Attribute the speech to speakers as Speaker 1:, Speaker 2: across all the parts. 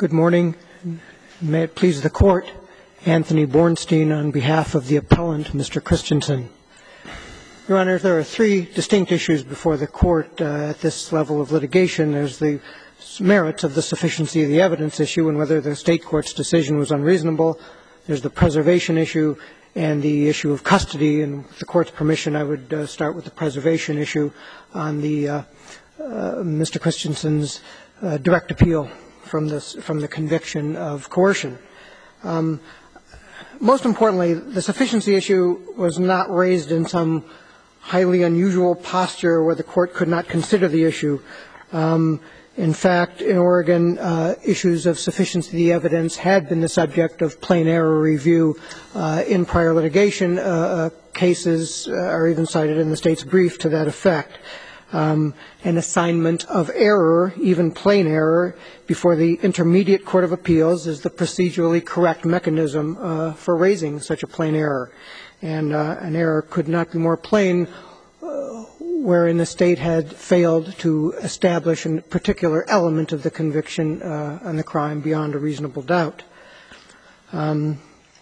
Speaker 1: Good morning. May it please the Court, Anthony Bornstein on behalf of the appellant, Mr. Christensen. Your Honor, there are three distinct issues before the Court at this level of litigation. There's the merits of the sufficiency of the evidence issue and whether the state court's decision was unreasonable. There's the preservation issue and the issue of custody. And with the Court's permission, I would start with the preservation issue on the Mr. Christensen's direct appeal from the conviction of coercion. Most importantly, the sufficiency issue was not raised in some highly unusual posture where the Court could not consider the issue. In fact, in Oregon, issues of sufficiency of the evidence had been the subject of plain error review in prior litigation. Cases are even cited in the State's brief to that effect. An assignment of error, even plain error, before the Intermediate Court of Appeals is the procedurally correct mechanism for raising such a plain error. And an error could not be more plain wherein the State had failed to establish a particular element of the conviction and the crime beyond a reasonable doubt. To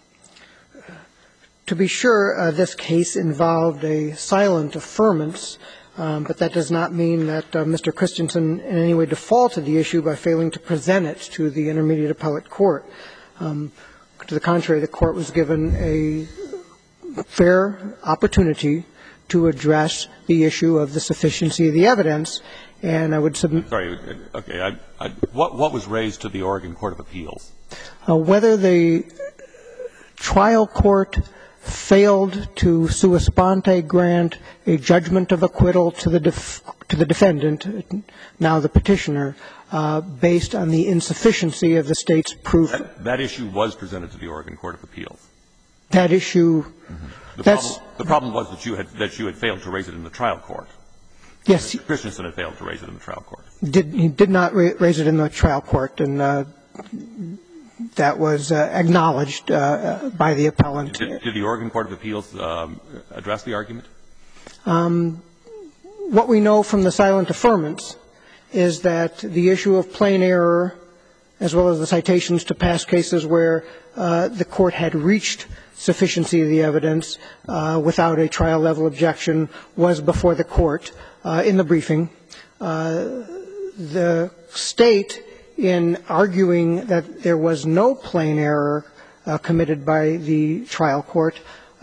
Speaker 1: be sure, this case involved a silent affirmance, but that does not mean that Mr. Christensen in any way defaulted the issue by failing to present it to the Intermediate Appellate Court. To the contrary, the Court was given a fair opportunity to address the issue of the sufficiency of the evidence, and I would submit.
Speaker 2: Sorry. Okay. What was raised to the Oregon Court of Appeals?
Speaker 1: Whether the trial court failed to sua sponte grant a judgment of acquittal to the defendant, now the petitioner, based on the insufficiency of the State's proof.
Speaker 2: That issue was presented to the Oregon Court of Appeals.
Speaker 1: That issue.
Speaker 2: The problem was that you had failed to raise it in the trial court.
Speaker 1: Yes.
Speaker 2: Christensen had failed to raise it in the trial court.
Speaker 1: He did not raise it in the trial court, and that was acknowledged by the appellant.
Speaker 2: Did the Oregon Court of Appeals address the argument?
Speaker 1: What we know from the silent affirmance is that the issue of plain error, as well as the citations to past cases where the Court had reached sufficiency of the evidence without a trial-level objection, was before the Court in the briefing. The State, in arguing that there was no plain error committed by the trial court,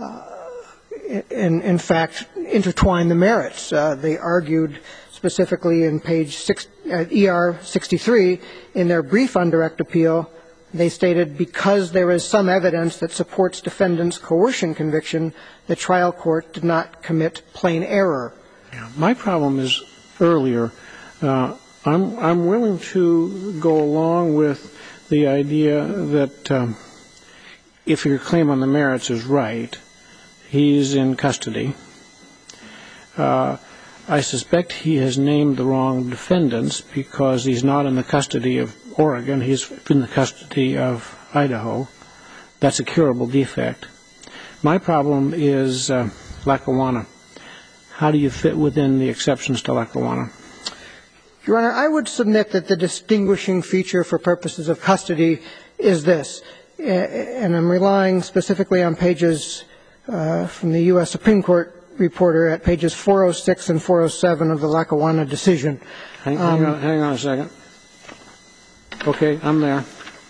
Speaker 1: in fact, intertwined the merits. They argued specifically in page ER 63 in their brief on direct appeal. They stated, because there is some evidence that supports defendant's coercion conviction, the trial court did not commit plain error.
Speaker 3: My problem is earlier. I'm willing to go along with the idea that if your claim on the merits is right, he's in custody. I suspect he has named the wrong defendants because he's not in the custody of Oregon. He's in the custody of Idaho. That's a curable defect. My problem is Lackawanna. How do you fit within the exceptions to Lackawanna?
Speaker 1: Your Honor, I would submit that the distinguishing feature for purposes of custody is this, and I'm relying specifically on pages from the U.S. Supreme Court reporter at pages 406 and 407 of the Lackawanna decision.
Speaker 3: Hang on a second. Okay, I'm there.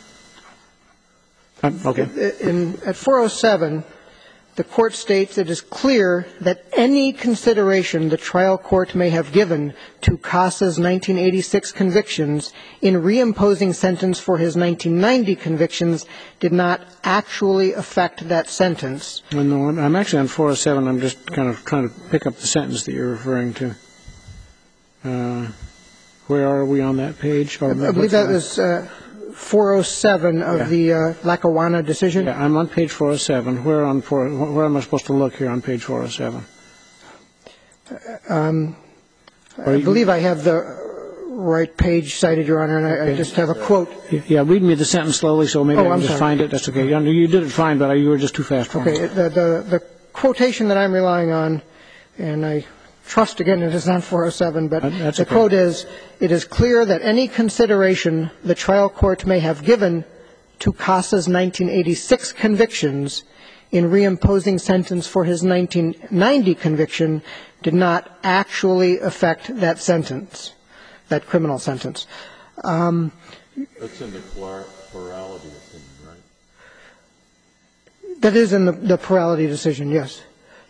Speaker 3: Okay.
Speaker 1: At 407, the Court states it is clear that any consideration the trial court may have given to Casa's 1986 convictions in reimposing sentence for his 1990 convictions did not actually affect that sentence.
Speaker 3: No, I'm actually on 407. I'm just kind of trying to pick up the sentence that you're referring to. Where are we on that page?
Speaker 1: I believe that was 407 of the Lackawanna decision.
Speaker 3: Yeah, I'm on page 407. Where am I supposed to look here on page 407?
Speaker 1: I believe I have the right page cited, Your Honor, and I just have a quote.
Speaker 3: Yeah, read me the sentence slowly so maybe I can just find it. That's okay. You did it fine, but you were just too fast for me.
Speaker 1: Okay. The quotation that I'm relying on, and I trust, again, it is not 407, but
Speaker 3: That's
Speaker 1: the
Speaker 3: okay.
Speaker 1: quote is, "It is clear that any consideration the trial court may have given to Casa's 1986 convictions in reimposing sentence for his 1990 conviction did not actually affect that sentence, that criminal sentence."
Speaker 4: That's in the plurality opinion, right?
Speaker 1: That is in the plurality decision, yes.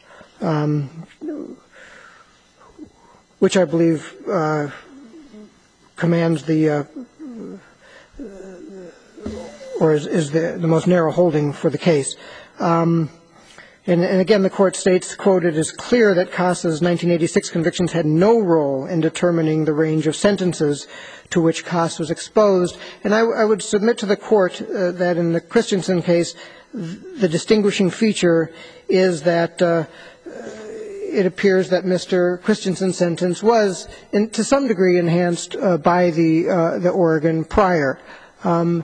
Speaker 1: Which I believe commands the or is the most narrow holding for the case. And again, the Court states, quote, "It is clear that Casa's 1986 convictions had no role in determining the range of sentences to which Casa was exposed." And I would submit to the Court that in the Christensen case, the distinguishing feature is that it appears that Mr. Christensen's sentence was, to some degree, enhanced by the Oregon prior. While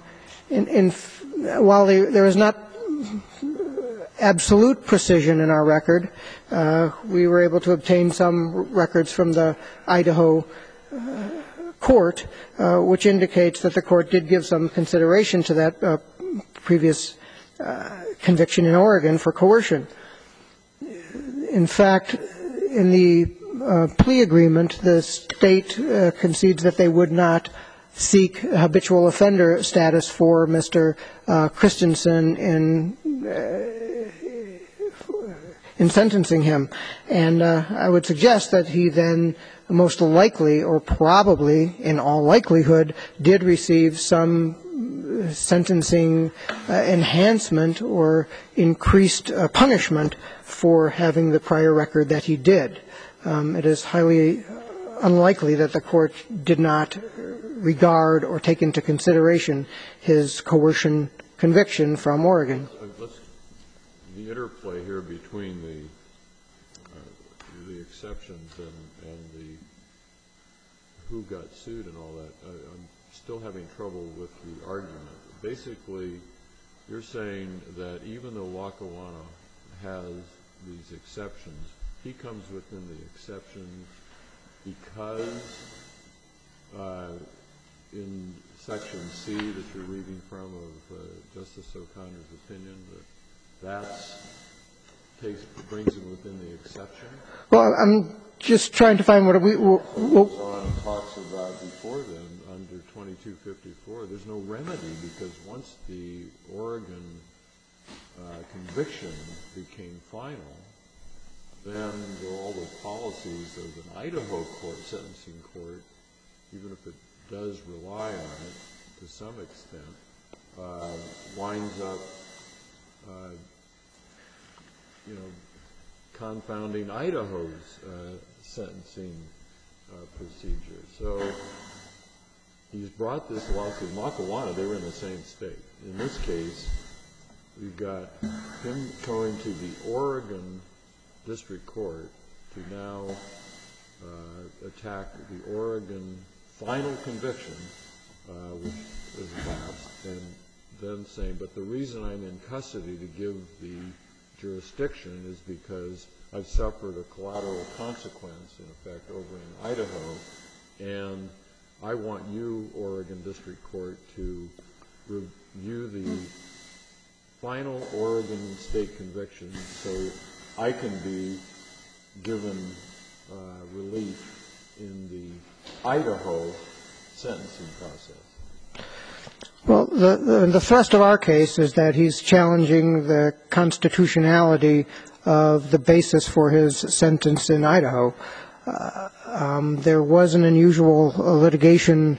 Speaker 1: there is not absolute precision in our record, we were able to obtain some records from the Idaho court, which indicates that the court did give some consideration to that previous conviction in Oregon for coercion. In fact, in the plea agreement, the state concedes that they would not seek habitual offender status for Mr. Christensen in sentencing him. And I would suggest that he then most likely, or probably in all likelihood, did receive some sentencing enhancement or increased punishment for having the prior record that he did. It is highly unlikely that the Court did not regard or take into consideration his coercion conviction from Oregon.
Speaker 4: The interplay here between the exceptions and the who got sued and all that, I'm still having trouble with the argument. Basically, you're saying that even though Lackawanna has these exceptions, he comes within the exceptions because in Section C that you're reading from of Justice O'Connor's opinion, that brings him within the exception?
Speaker 1: Well, I'm just trying to find what we
Speaker 4: talks about before then, under 2254, there's no remedy because once the Oregon conviction became final, then all the policies of an Idaho court, sentencing court, even if it does rely on it to some extent, winds up, confounding Idaho's sentencing procedure. So he's brought this lawsuit. In Lackawanna, they were in the same state. In this case, we've got him going to the Oregon District Court to now attack the Oregon final conviction, which is lapsed, and then saying, but the reason I'm in custody to give the jurisdiction is because I've suffered a collateral consequence, in effect, over in Idaho, and I want you, Oregon District Court, to review the final Oregon state conviction so I can be given relief in the Idaho sentencing process.
Speaker 1: Well, the thrust of our case is that he's challenging the constitutionality of the basis for his sentence in Idaho. There was an unusual litigation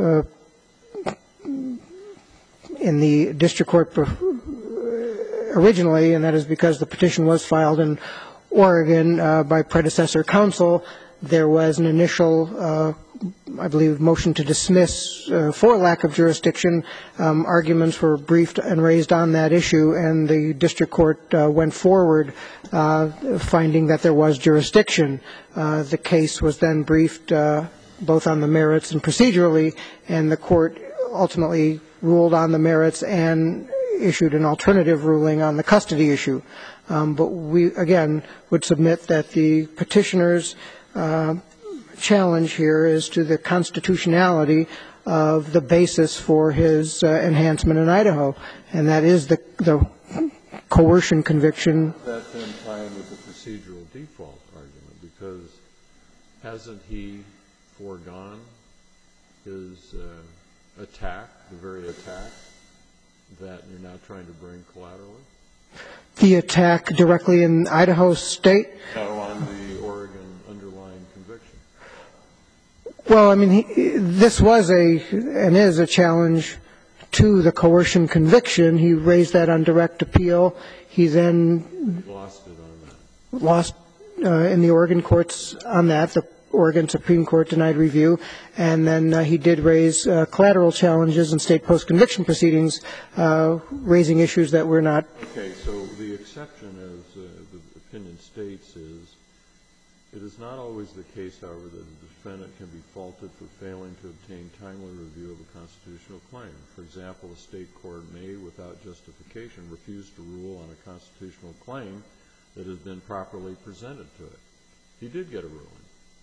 Speaker 1: in the district court originally, and that is because the petition was filed in Oregon by predecessor counsel. There was an initial, I believe, motion to dismiss for lack of jurisdiction. Arguments were briefed and raised on that issue, and the district court went forward finding that there was jurisdiction. The case was then briefed both on the merits and procedurally, and the court ultimately ruled on the merits and issued an alternative ruling on the custody issue. But we, again, would submit that the petitioner's challenge here is to the constitutionality of the basis for his enhancement in Idaho, and that is the coercion conviction.
Speaker 4: That then tie in with the procedural default argument, because hasn't he foregone his attack, the very attack that you're now trying to bring collaterally?
Speaker 1: The attack directly in Idaho State?
Speaker 4: No, on the Oregon underlying conviction.
Speaker 1: Well, I mean, this was and is a challenge to the coercion conviction. He raised that on direct appeal. He then
Speaker 4: Lost it on that.
Speaker 1: Lost in the Oregon courts on that. The Oregon Supreme Court denied review. And then he did raise collateral challenges in state post-conviction proceedings, raising issues that were not.
Speaker 4: Okay, so the exception, as the opinion states, is it is not always the case, however, that a defendant can be faulted for failing to obtain timely review of a constitutional claim. For example, a state court may, without justification, refuse to rule on a constitutional claim that has been properly presented to it. He did get a ruling.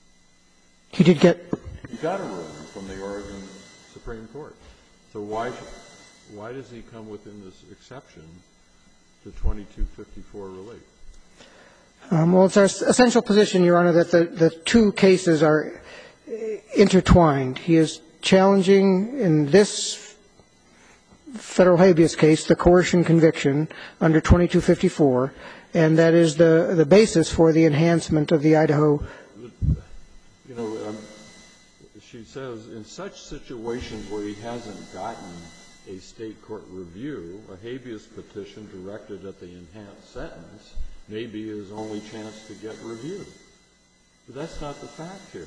Speaker 1: He did get.
Speaker 4: He got a ruling from the Oregon Supreme Court. So why does he come within this exception to 2254 relief?
Speaker 1: Well, it's our essential position, Your Honor, that the two cases are intertwined. He is challenging in this federal habeas case the coercion conviction under 2254, and that is the basis for the enhancement of the Idaho.
Speaker 4: You know, she says in such situations where he hasn't gotten a state court review, a habeas petition directed at the enhanced sentence may be his only chance to get review. But that's not the fact here.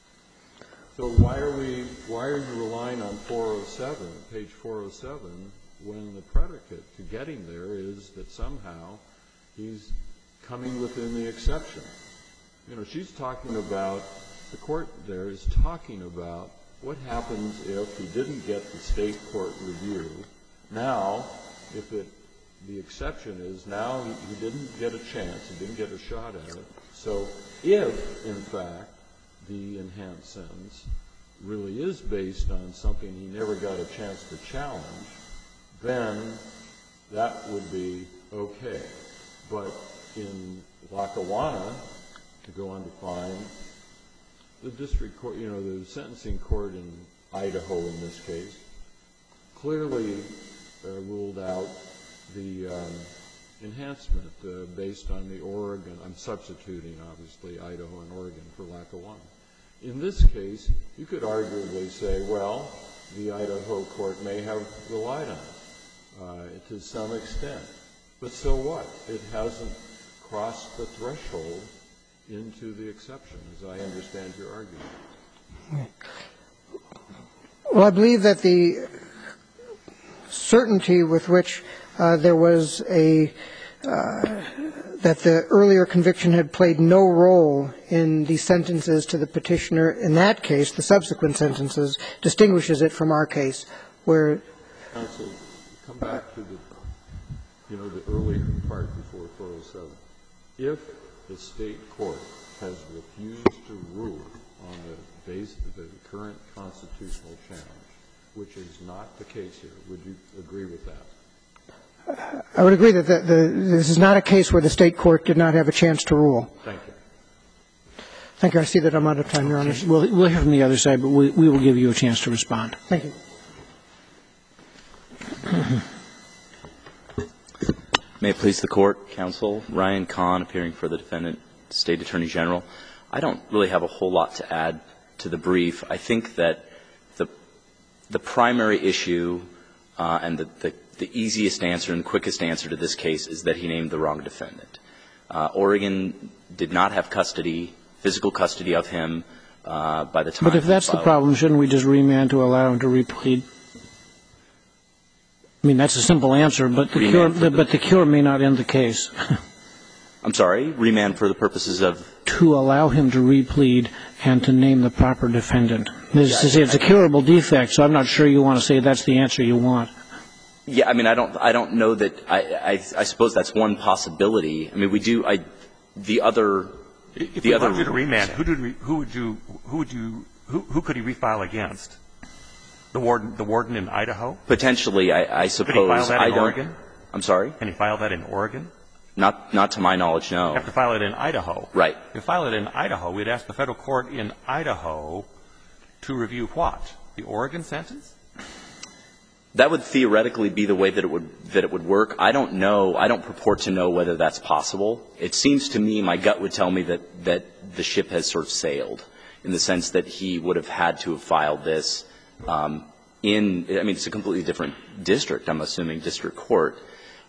Speaker 4: So why are you relying on 407, page 407, when the predicate to getting there is that somehow he's coming within the exception? You know, she's talking about, the court there is talking about what happens if he didn't get the state court review. Now, if the exception is now he didn't get a chance, he didn't get a shot at it. So if, in fact, the enhanced sentence really is based on something he never got a chance to challenge, then that would be okay. But in Lackawanna, to go on to find, the district court, you know, the sentencing court in Idaho in this case, clearly ruled out the enhancement based on the Oregon. I'm substituting, obviously, Idaho and Oregon for Lackawanna. In this case, you could arguably say, well, the Idaho court may have relied on it to some extent. But so what? It hasn't crossed the threshold into the exception, as I understand your argument.
Speaker 1: Well, I believe that the certainty with which there was that the earlier conviction had played no role in the sentences to the petitioner in that case, the subsequent sentences, distinguishes it from our case, where.
Speaker 4: Counsel, come back to the earlier part before 407. If the state court has refused to rule on the basis of the current constitutional challenge, which is not the case here, would you agree with that?
Speaker 1: I would agree that this is not a case where the state court did not have a chance to rule.
Speaker 4: Thank you.
Speaker 1: Thank you. I see that I'm out of time, Your Honor.
Speaker 3: We'll hear from the other side, but we will give you a chance to respond.
Speaker 1: Thank you.
Speaker 5: May it please the Court, Counsel. Ryan Kahn, appearing for the defendant, State Attorney General. I don't really have a whole lot to add to the brief. I think that the primary issue and the easiest answer and quickest answer to this case is that he named the wrong defendant. Oregon did not have custody, physical custody of him by the time.
Speaker 3: But if that's the problem, shouldn't we just remand to allow him to replead? I mean, that's a simple answer, but the cure may not end the case.
Speaker 5: I'm sorry? Remand for the purposes of?
Speaker 3: To allow him to replead and to name the proper defendant. It's a curable defect, so I'm not sure you want to say that's the answer you want.
Speaker 5: Yeah, I mean, I don't know that. I suppose that's one possibility. I mean, we do. The other
Speaker 2: If we wanted you to remand, who could he refile against? The warden in Idaho?
Speaker 5: Potentially, I suppose.
Speaker 2: Could he file that in Oregon?
Speaker 5: I'm sorry?
Speaker 2: Can he file that in Oregon?
Speaker 5: Not to my knowledge, no.
Speaker 2: You have to file it in Idaho.
Speaker 5: Right.
Speaker 2: If you file it in Idaho, we'd ask the Federal court in Idaho to review what? The Oregon sentence?
Speaker 5: That would theoretically be the way that it would work. I don't know. I don't purport to know whether that's possible. It seems to me, my gut would tell me that the ship has sort of sailed in the sense that he would have had to have filed this it's a completely different district, I'm assuming, district court.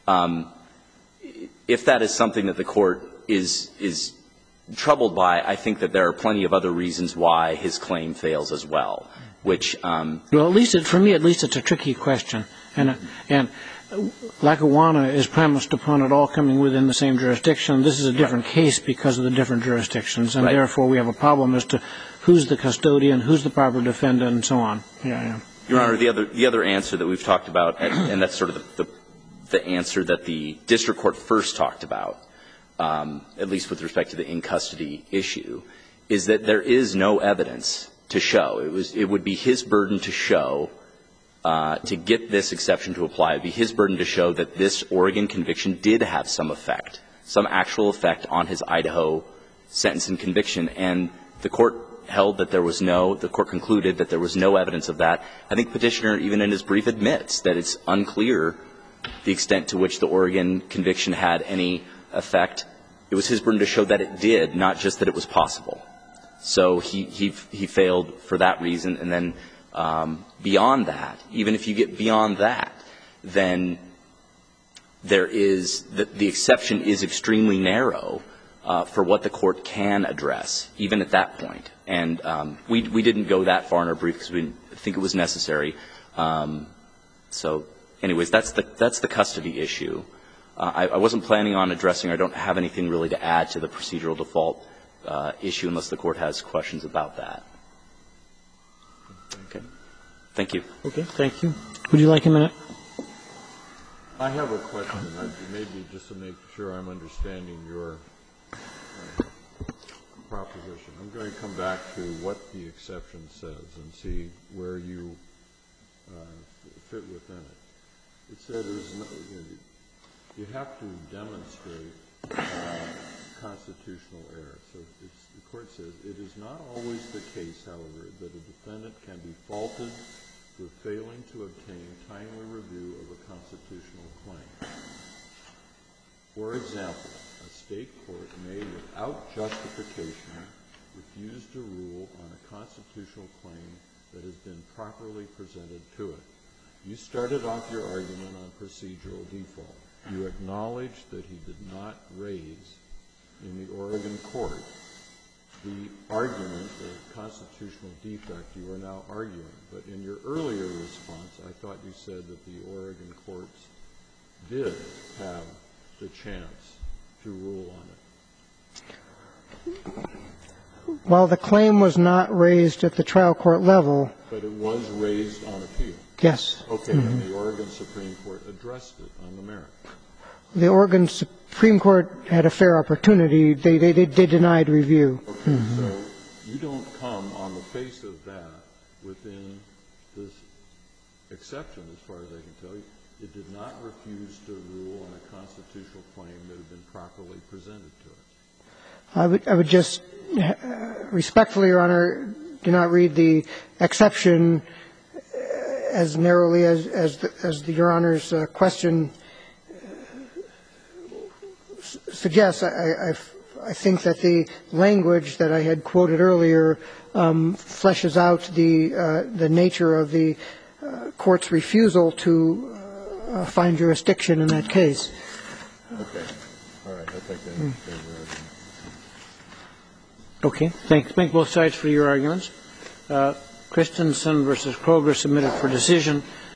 Speaker 5: If that is something that the court is troubled by, I think that there are plenty of other reasons why his claim fails as well, which
Speaker 3: well, at least for me, it's a tricky question. And Lackawanna is premised upon it all coming within the same jurisdiction. This is a different case because of the different jurisdictions, and therefore we have a problem as to who's the custodian, who's the proper defendant, and so on. Yeah.
Speaker 5: Your Honor, the other answer that we've talked about, and that's sort of the answer that the district court first talked about, at least with respect to the in-custody issue, is that there is no evidence to show. It would be his burden to show, to get this exception to apply, it would be his burden to show that this Oregon conviction did have some effect, some actual effect on his Idaho sentence and conviction. And the court held that the court concluded that there was no evidence of that. I think Petitioner, even in his brief, admits that it's unclear the extent to which the Oregon conviction had any effect. It was his burden to show that it did, not just that it was possible. So he failed for that reason. And then beyond that, even if you get beyond that, then there is the exception is extremely narrow for what the court can address, even at that point. And we didn't go that far in our brief because we didn't think it was necessary. So, anyways, that's the custody issue. I wasn't planning on addressing, I don't have anything really to add to the procedural default issue unless the court has questions about that. Okay. Thank you.
Speaker 3: Okay, thank you. Would you like a minute?
Speaker 4: I have a question, maybe just to make sure I'm understanding your proposition. I'm going to come back to what the exception says and see where you fit within it. It said you have to demonstrate constitutional error. So the court says it is not always the case, however, that a defendant can be faulted for failing to obtain timely review of a constitutional claim. For example, a state court may, without justification, refuse to rule on a constitutional claim that has been properly presented to it. You started off your argument on procedural default. You acknowledged that he did not raise in the Oregon court the argument of constitutional defect you are now arguing. But in your earlier response, I thought you said that the Oregon courts did have the chance to rule on it.
Speaker 1: While the claim was not raised at the trial court level.
Speaker 4: But it was raised on appeal.
Speaker 1: Yes.
Speaker 4: Okay, and the Oregon Supreme Court addressed it on the merits.
Speaker 1: The Oregon Supreme Court had a fair opportunity. They denied review.
Speaker 4: Okay, so you don't come on the face of that within this exception, as far as I can tell you. It did not refuse to rule on a constitutional claim that had been properly presented to it.
Speaker 1: I would just respectfully, Your Honor, do not read the exception as narrowly as Your Honor's question suggests. I think that the language that I had quoted earlier fleshes out the nature of the court's refusal to find jurisdiction in that case.
Speaker 4: Okay. All right. I think I understand your argument.
Speaker 3: Okay. Thank both sides for your arguments. Christensen v. Kroger submitted for decision.